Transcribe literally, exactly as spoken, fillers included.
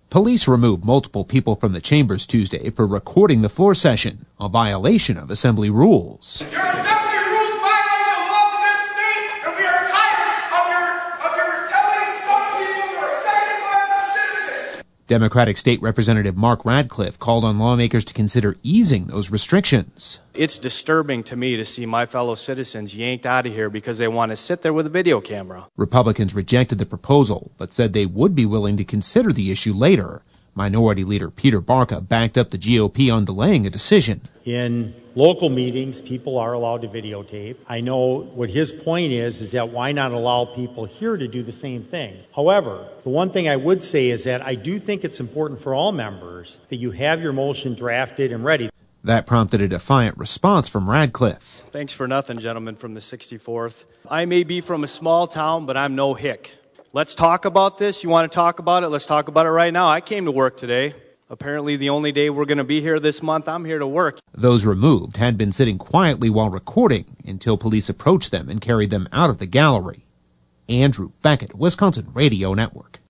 Police removed multiple people from the chambers Tuesday for recording the floor session, a violation of Assembly rules. Your Assembly rules violate the laws of this state, and we are tired of your, of your telling some people who are second class citizens. Democratic State Representative Mark Radcliffe called on lawmakers to consider easing those restrictions. It's disturbing to me to see my fellow citizens yanked out of here because they want to sit there with a video camera. Republicans rejected the proposal, but said they would be willing to consider the issue later. Minority Leader Peter Barca backed up the G O P on delaying a decision. In local meetings, people are allowed to videotape. I know what his point is, is that why not allow people here to do the same thing? However, the one thing I would say is that I do think it's important for all members that you have your motion drafted and ready. That prompted a defiant response from Radcliffe. Thanks for nothing, gentlemen from the sixty-fourth. I may be from a small town, but I'm no hick. Let's talk about this. You want to talk about it? Let's talk about it right now. I came to work today. Apparently the only day we're going to be here this month, I'm here to work. Those removed had been sitting quietly while recording until police approached them and carried them out of the gallery. Andrew Beckett, Wisconsin Radio Network.